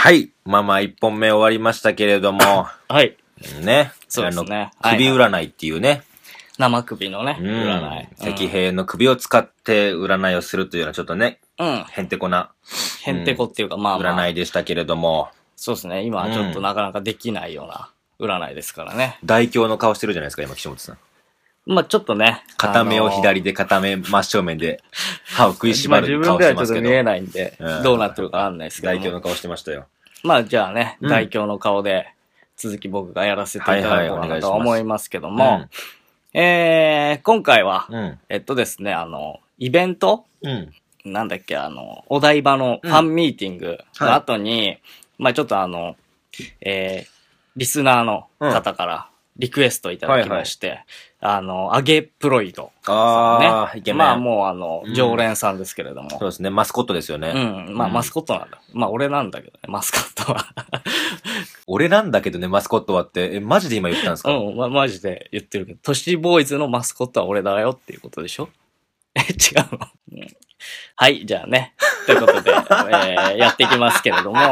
はい。まあまあ、1本目終わりましたけれども。 はい。 ね。 そうですね。 首占いっていうね。 生首のね、 占い。石兵の首を使って占いをするというようなちょっとね、へんてこな。 へんてこっていうか、まあまあ。 占いでしたけれども。 そうですね。今はちょっとなかなかできないような占いですからね。 大凶の顔してるじゃないですか、今、岸本さん。 まあちょっとね。 片目を左で、片目真正面で、歯を食いしばる顔してますけど。 自分ではちょっと見えないんで、どうなってるかわかんないですけど。 大凶の顔してましたよ。 まあじゃあね、大凶の顔で、続き僕がやらせていただこうかなと思いますけども、今回は、ですね、イベント、なんだっけ、お台場のファンミーティングの後に、まあちょっとリスナーの方からリクエストいただきまして、アゲプロイドさんね。まあもう常連さんですけれども。 そうですね、マスコットですよね。 まあマスコットなんだ。まあ俺なんだけどね、マスコットは。 俺なんだけどね、マスコットはって、マジで今言ったんですか？ マジで言ってるけど、都市ボーイズのマスコットは俺だよっていうことでしょ？違うの？はい、じゃあね。ということで、やっていきますけれども。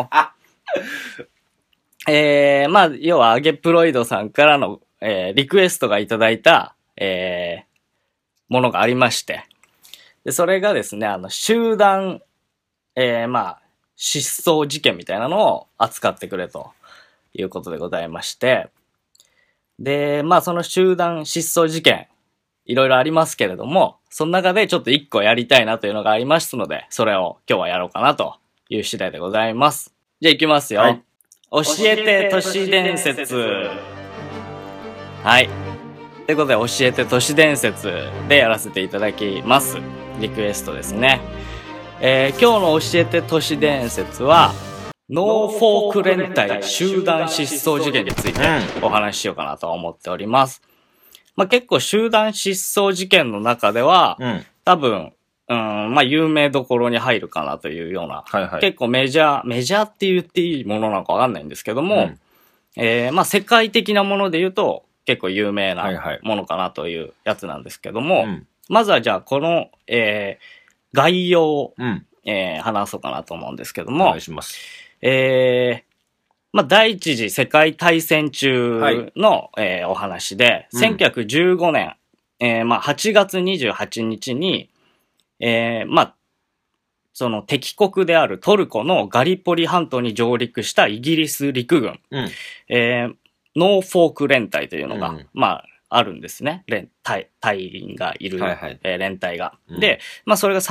まあ、要は、アゲプロイドさんからの、リクエストがいただいた、ものがありまして。で、それがですね、集団、まあ、失踪事件みたいなのを扱ってくれということでございまして。で、まあ、その集団失踪事件、いろいろありますけれども、その中でちょっと一個やりたいなというのがありますので、それを今日はやろうかなという次第でございます。じゃあ行きますよ。はい、教えて都市伝説。はい。ということで、教えて都市伝説でやらせていただきます。リクエストですね。今日の教えて都市伝説は、ノーフォーク連隊集団失踪事件についてお話ししようかなと思っております。まあ、結構集団失踪事件の中では、多分、まあ、有名どころに入るかなというような、結構メジャーって言っていいものなのかわかんないんですけども、まあ、世界的なもので言うと、結構有名なものかなというやつなんですけども、まずはじゃあ、この、概要を、話そうかなと思うんですけども、お願いします。まあ、第一次世界大戦中の、お話で、1915年、まあ、8月28日に、まあ、その敵国であるトルコのガリポリ半島に上陸したイギリス陸軍、ノーフォーク連隊というのが、まあ、あるんですね。隊員がいる、連隊が。で、まあ、それが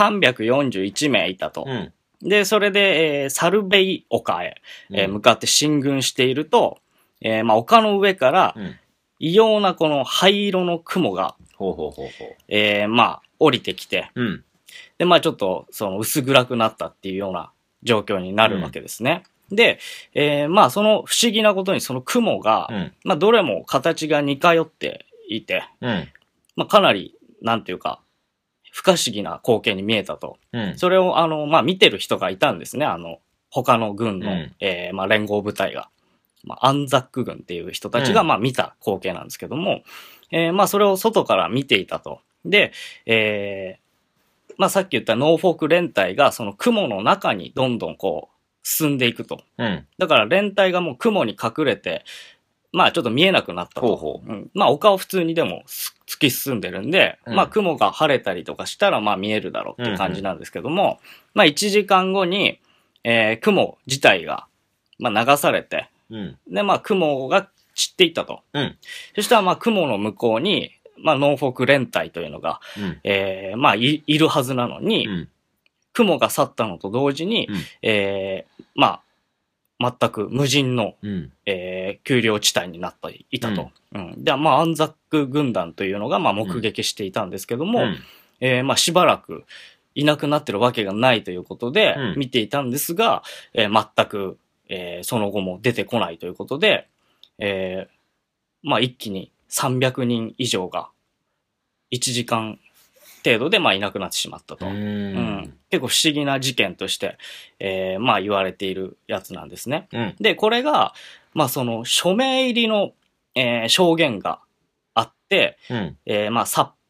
341名いたと。で、それで、サルベイ丘へ、向かって進軍していると、まあ、丘の上から、異様なこの灰色の雲が、まあ、降りてきて、で、まあ、ちょっと、その、薄暗くなったっていうような状況になるわけですね。で、まあ、その不思議なことにその雲が、まあ、どれも形が似通っていて、まあ、かなり、なんていうか、不可思議な光景に見えたと。それを、まあ、見てる人がいたんですね。他の軍の、まあ、連合部隊が。まあ、アンザック軍っていう人たちが、まあ、見た光景なんですけども、まあ、それを外から見ていたと。で、まあ、さっき言ったノーフォーク連隊が、その雲の中にどんどんこう、進んでいくと。だから、連隊がもう雲に隠れて、まあちょっと見えなくなったと。まあ丘を普通にでも突き進んでるんで、まあ雲が晴れたりとかしたらまあ見えるだろうっていう感じなんですけども、まあ1時間後に、雲自体が、まあ流されて、でまあ雲が散っていったと。そしたらまあ雲の向こうに、まあノーフォーク連隊というのが、まあいるはずなのに、雲が去ったのと同時に、まあ全く無人の、丘陵地帯になっていたと。で、まあ、アンザック軍団というのが、まあ、目撃していたんですけども、まあ、しばらくいなくなってるわけがないということで、見ていたんですが、全く、その後も出てこないということで、まあ、一気に300人以上が、1時間程度でまあいなくなってしまったと。結構不思議な事件として、まあ言われているやつなんですね。で、これが、まあその署名入りの、証言があって、まあ札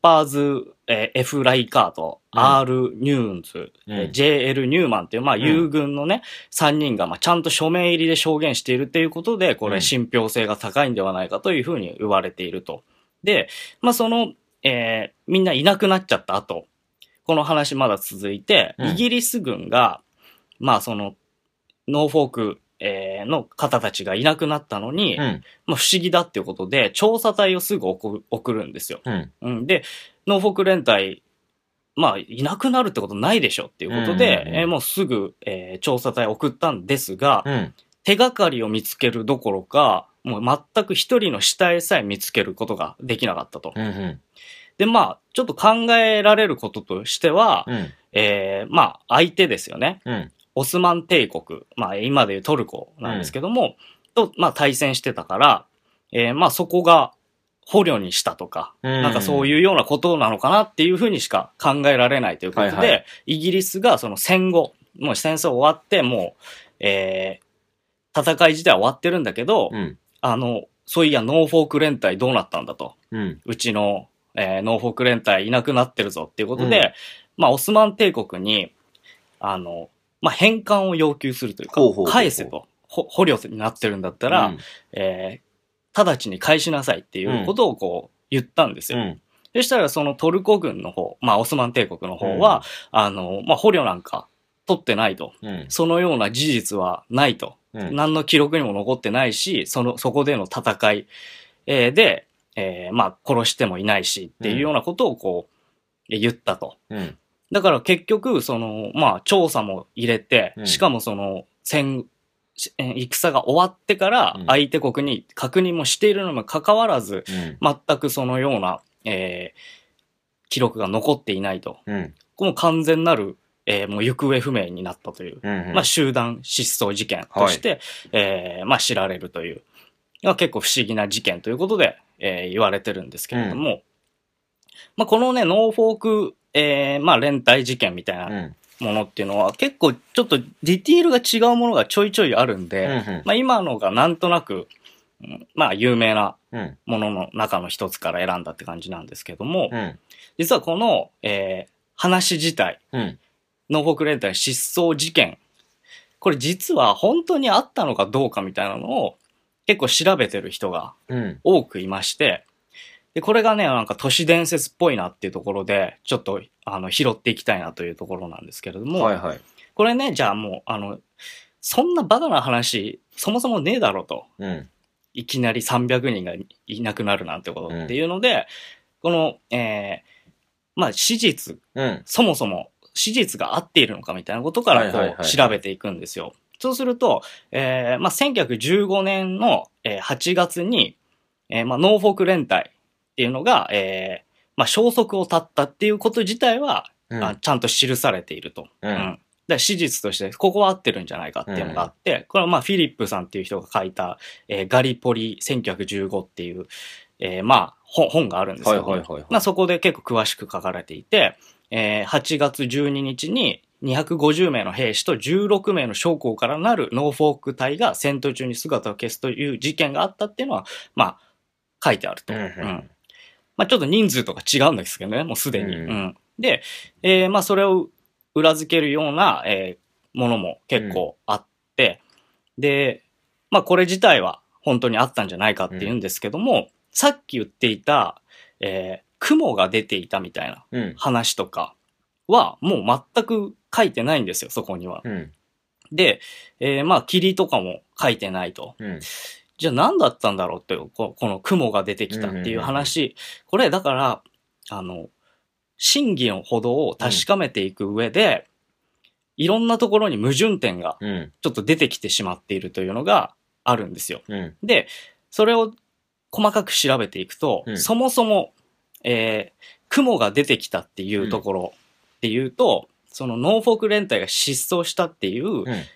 パーズ、F. ライカート、R. ニューンズ、JL ニューマンっていう、まあ、友軍のね、3人が、まあ、ちゃんと署名入りで証言しているということで、これ、信憑性が高いんではないかというふうに言われていると。で、まあ、みんないなくなっちゃった後、この話まだ続いて、イギリス軍が、まあ、ノーフォーク、の方たちがいなくなったのに、まあ、不思議だっていうことで、調査隊をすぐ送るんですよ。で、ノーフォーク連隊、まあ、いなくなるってことないでしょっていうことで、もうすぐ、調査隊を送ったんですが、手がかりを見つけるどころか、もう全く一人の死体さえ見つけることができなかったと。で、まあ、ちょっと考えられることとしては、まあ、相手ですよね。オスマン帝国、まあ、今でいうトルコなんですけども、と、まあ、対戦してたから、まあ、そこが捕虜にしたとか、なんかそういうようなことなのかなっていうふうにしか考えられないということで、イギリスがその戦後、もう戦争終わって、もう、戦い自体は終わってるんだけど、そういや、ノーフォーク連隊どうなったんだと。うちの、ノーフォーク連隊いなくなってるぞっていうことで、まあ、オスマン帝国に、まあ、返還を要求するというか、返せと。捕虜になってるんだったら、直ちに返しなさいっていうことをこう言ったんですよ。そしたらそのトルコ軍の方、まあオスマン帝国の方は、まあ捕虜なんか取ってないと。そのような事実はないと。何の記録にも残ってないし、そこでの戦い、で、まあ殺してもいないしっていうようなことをこう言ったと。だから結局、まあ、調査も入れて、しかも戦が終わってから相手国に確認もしているのにもかかわらず、全くそのような、記録が残っていないと。もう完全なる、もう行方不明になったという、まあ、集団失踪事件として、まあ、知られるという、結構不思議な事件ということで、言われてるんですけれども、まあ、このね、ノーフォークまあ、連帯事件みたいなものっていうのは、結構ちょっとディティールが違うものがちょいちょいあるんで、まあ、今のがなんとなく、まあ、有名なものの中の一つから選んだって感じなんですけども、実はこの、話自体、ノーフォーク連帯失踪事件、これ実は本当にあったのかどうかみたいなのを結構調べてる人が多くいまして、で、これがね、なんか都市伝説っぽいなっていうところで、ちょっと、拾っていきたいなというところなんですけれども、これね、じゃあもう、そんなバカな話、そもそもねえだろうと。いきなり300人がいなくなるなんてことっていうので、この、まあ、史実、そもそも史実が合っているのかみたいなことからこう調べていくんですよ。そうすると、まあ、1915年の8月に、まあ、ノーフォーク連隊っていうのが、まあ、消息を絶ったっていうこと自体は、ちゃんと記されていると。だから史実として、ここは合ってるんじゃないかっていうのがあって、これはまあ、フィリップさんっていう人が書いた、ガリポリ1915っていう、まあ、本があるんですけど、まあ、そこで結構詳しく書かれていて、8月12日に250名の兵士と16名の将校からなるノーフォーク隊が戦闘中に姿を消すという事件があったっていうのは、まあ、書いてあると。まあ、ちょっと人数とか違うんですけどね、もうすでに。で、まあ、それを裏付けるような、ものも結構あって、で、まあ、これ自体は本当にあったんじゃないかっていうんですけども、さっき言っていた、雲が出ていたみたいな話とかは、もう全く書いてないんですよ、そこには。で、まあ、霧とかも書いてないと。じゃあ何だったんだろうっていう、この雲が出てきたっていう話。これ、だから、真偽のほどを確かめていく上で、いろんなところに矛盾点がちょっと出てきてしまっているというのがあるんですよ。で、それを細かく調べていくと、そもそも、雲が出てきたっていうところっていうと、そのノーフォーク連隊が失踪したっていう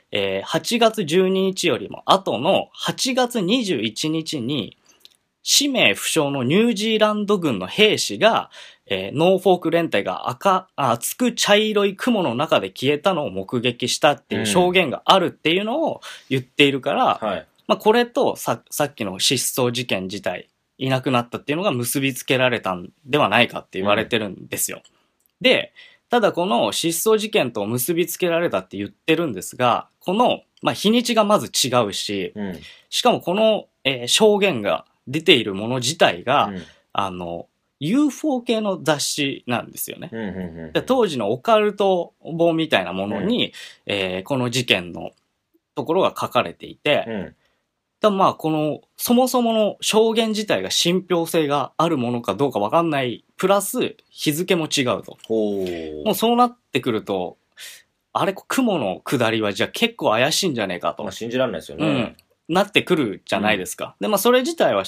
、8月12日よりも後の8月21日に、氏名不詳のニュージーランド軍の兵士が、ノーフォーク連隊が厚く茶色い雲の中で消えたのを目撃したっていう証言があるっていうのを言っているから、まあこれとさっきの失踪事件自体いなくなったっていうのが結びつけられたんではないかって言われてるんですよ。で、ただこの失踪事件と結びつけられたって言ってるんですが、この、日にちがまず違うし、しかもこの、証言が出ているもの自体が、UFO 系の雑誌なんですよね。で当時のオカルト本みたいなものに、この事件のところが書かれていて、この、そもそもの証言自体が信憑性があるものかどうかわかんない、プラス日付も違うと。もうそうなってくると、あれ、雲の下りはじゃあ結構怪しいんじゃねえかと。 信じられないですよね。 なってくるじゃないですか。で、それ自体は、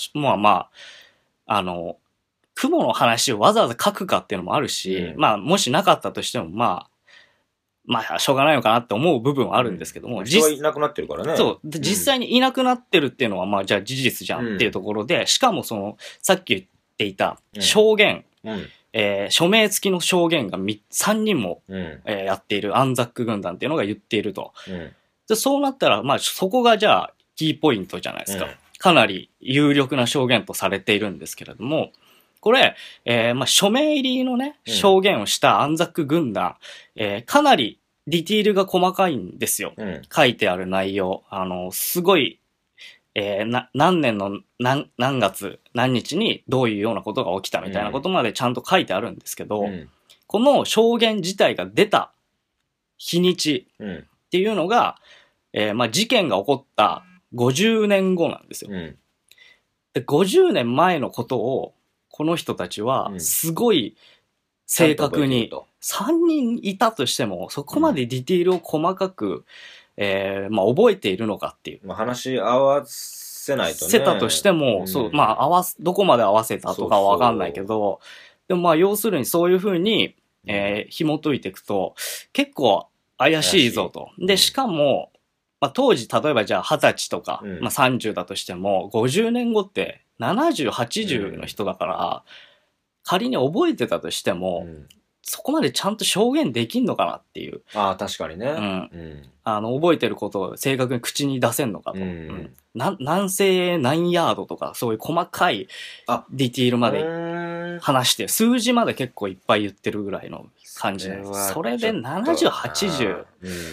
雲の話をわざわざ書くかっていうのもあるし、もしなかったとしても、しょうがないのかなって思う部分はあるんですけども。 人はいなくなってるからね。 そう。で実際にいなくなってるっていうのは、じゃあ事実じゃんっていうところで、しかもさっき言っていた証言、署名付きの証言が3人も、やっているアンザック軍団っていうのが言っていると。でそうなったら、そこがじゃあキーポイントじゃないですか。かなり有力な証言とされているんですけれども、これ、署名入りのね、証言をしたアンザック軍団、かなりディティールが細かいんですよ。書いてある内容。すごい、何年の何月何日にどういうようなことが起きたみたいなことまでちゃんと書いてあるんですけど、この証言自体が出た日にちっていうのが、事件が起こった50年後なんですよ。で50年前のことをこの人たちはすごい正確に3人いたとしてもそこまでディティールを細かく、覚えているのかっていう。 話合わせないとね。 せたとしても、どこまで合わせたとかはわかんないけど、でも要するにそういうふうに、紐解いていくと結構怪しいぞと。で、しかも、当時例えばじゃあ20歳とか、30だとしても50年後って70、80の人だから、仮に覚えてたとしても、そこまでちゃんと証言できんのかなっていう。 確かにね。 覚えてることを正確に口に出せんのかと。何世何ヤードとか、そういう細かいディティールまで話して、数字まで結構いっぱい言ってるぐらいの感じなんです。それで70、80。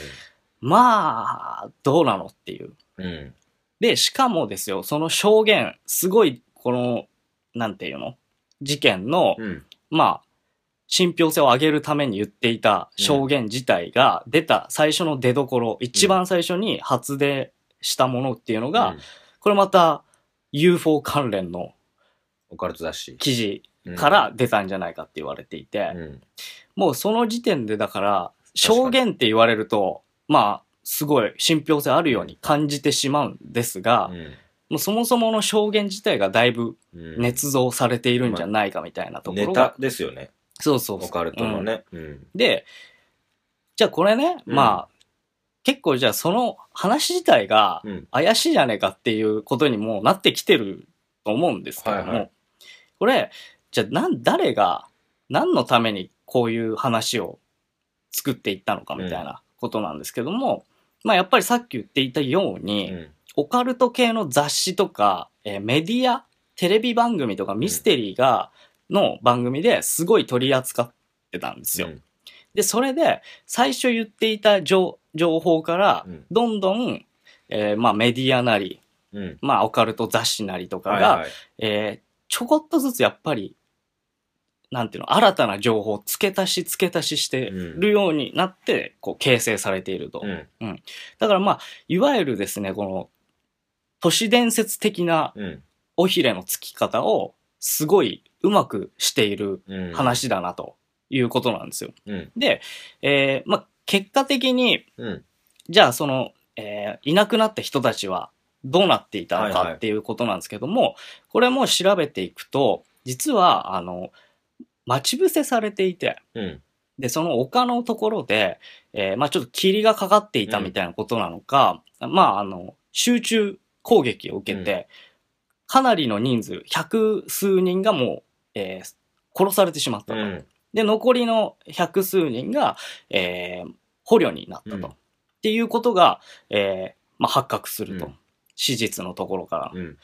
どうなのっていう。で、しかもですよ、その証言、すごい、なんていうの事件の、信憑性を上げるために言っていた証言自体が出た最初の出所、一番最初に発出したものっていうのが、これまた UFO 関連のオカルト雑誌記事から出たんじゃないかって言われていて、もうその時点でだから、証言って言われると、すごい信憑性あるように感じてしまうんですが、もうそもそもの証言自体がだいぶ捏造されているんじゃないかみたいなところが。 ネタですよね。 そうそう。 オカルトのね。 で、じゃあこれね、結構じゃあその話自体が怪しいじゃねえかっていうことにもなってきてると思うんですけども、これ、じゃあ誰が何のためにこういう話を作っていったのかみたいなことなんですけども、やっぱりさっき言っていたように、オカルト系の雑誌とか、メディア、テレビ番組とかミステリーの番組ですごい取り扱ってたんですよ。で、それで最初言っていた情報からどんどん、メディアなり、オカルト雑誌なりとかが、ちょこっとずつやっぱりなんていうの、新たな情報を付け足ししてるようになって、形成されていると。だからいわゆるですね、この、都市伝説的な尾ひれの付き方を、すごいうまくしている話だな、ということなんですよ。で、結果的に、じゃあいなくなった人たちはどうなっていたのかっていうことなんですけども、これも調べていくと、実は、待ち伏せされていて、で、その丘のところで、ちょっと霧がかかっていたみたいなことなのか、集中攻撃を受けて、かなりの人数、百数人がもう、殺されてしまったと。で、残りの百数人が、捕虜になったと。っていうことが、発覚すると。史実のところから。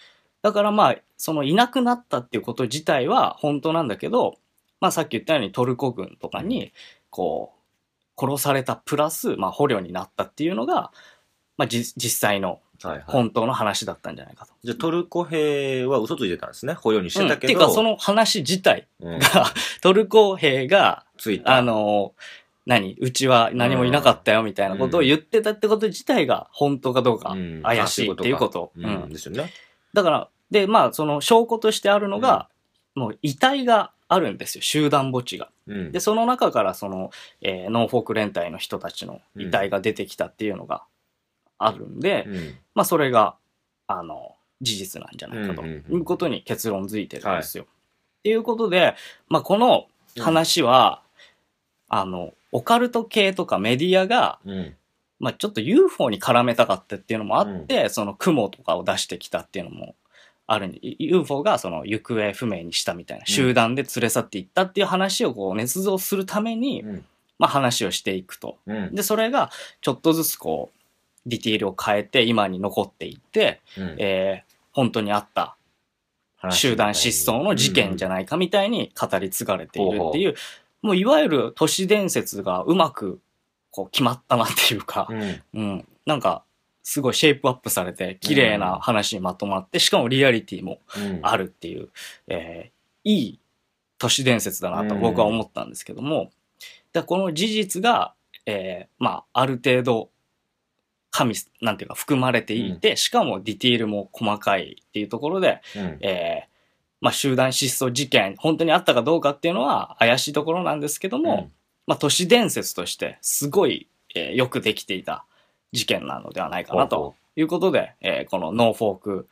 だからまあ、そのいなくなったっていうこと自体は本当なんだけど、まあさっき言ったようにトルコ軍とかに、こう、殺されたプラス、まあ捕虜になったっていうのが、まあ実際の本当の話だったんじゃないかと。 じゃあトルコ兵は嘘ついてたんですね。捕虜にしてたけど。 っていうかその話自体が、トルコ兵が、うちは何もいなかったよみたいなことを言ってたってこと自体が本当かどうか怪しいっていうこと。 ですよね。 だから、で、まあその証拠としてあるのが、もう遺体があるんですよ。集団墓地が。で、その中からその、ノーフォーク連隊の人たちの遺体が出てきたっていうのがあるんで、まあそれが、事実なんじゃないかということに結論づいてるんですよ。っていうことで、まあこの話は、オカルト系とかメディアが、まあちょっと UFO に絡めたかったっていうのもあって、その雲とかを出してきたっていうのもあるんで、UFO がその行方不明にしたみたいな、集団で連れ去っていったっていう話をこう捏造するために、まあ話をしていくと。で、それがちょっとずつこう、ディティールを変えて今に残っていって、本当にあった集団失踪の事件じゃないかみたいに語り継がれているっていう、もういわゆる都市伝説がうまくこう決まったなっていうか、なんかすごいシェイプアップされて綺麗な話にまとまって、しかもリアリティもあるっていう、いい都市伝説だなと僕は思ったんですけども、この事実が、まあある程度なんていうか含まれていて、しかもディティールも細かいっていうところで、まあ集団失踪事件、本当にあったかどうかっていうのは怪しいところなんですけども、まあ都市伝説としてすごい、よくできていた事件なのではないかなということで、このノーフォーク、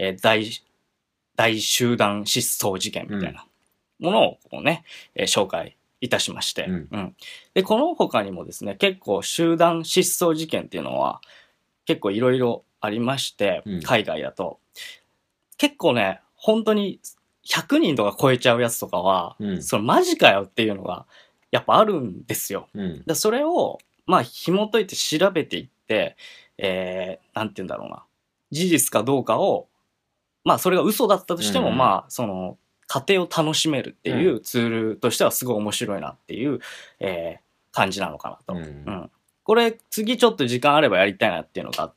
大集団失踪事件みたいなものをこうね、紹介いたしまして、で、この他にもですね、結構集団失踪事件っていうのは結構いろいろありまして、海外だと。結構ね、本当に100人とか超えちゃうやつとかは、そのマジかよっていうのがやっぱあるんですよ。でそれを、まあ紐解いて調べていって、なんて言うんだろうな。事実かどうかを、まあそれが嘘だったとしても、まあその、過程を楽しめるっていうツールとしてはすごい面白いなっていう、感じなのかなと。これ次ちょっと時間あればやりたいなっていうのがあって、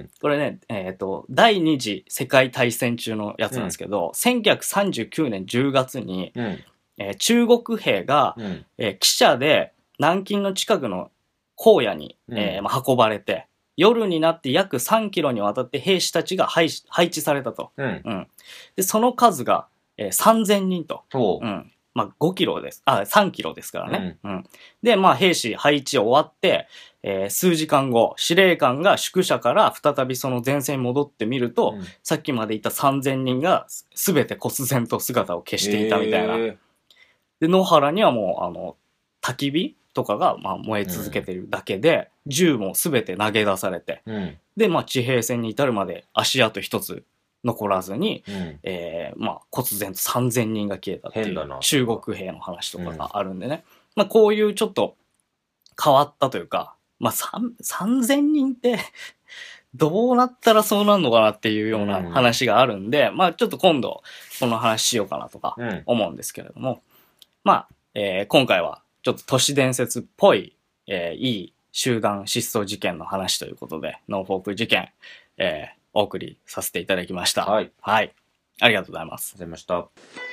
これね、第二次世界大戦中のやつなんですけど、1939年10月に、中国兵が、汽車で南京の近くの荒野に、運ばれて、夜になって約3キロにわたって兵士たちが配置されたと。でその数が3000人と。まあ5キロです。3キロですからね。で、まあ兵士配置終わって、数時間後、司令官が宿舎から再びその前線に戻ってみると、さっきまでいた3000人が全て忽然と姿を消していたみたいな。で、野原にはもう、焚き火とかがまあ燃え続けているだけで、銃も全て投げ出されて、で、まあ地平線に至るまで足跡一つ残らずに、まあ、忽然と3000人が消えたっていう中国兵の話とかがあるんでね。まあ、こういうちょっと変わったというか、まあ、3000人ってどうなったらそうなるのかなっていうような話があるんで、まあ、ちょっと今度この話しようかなとか思うんですけれども、まあ、今回はちょっと都市伝説っぽい、いい集団失踪事件の話ということで、ノーフォーク事件、お送りさせていただきました。はい。ありがとうございます。 ありがとうございました。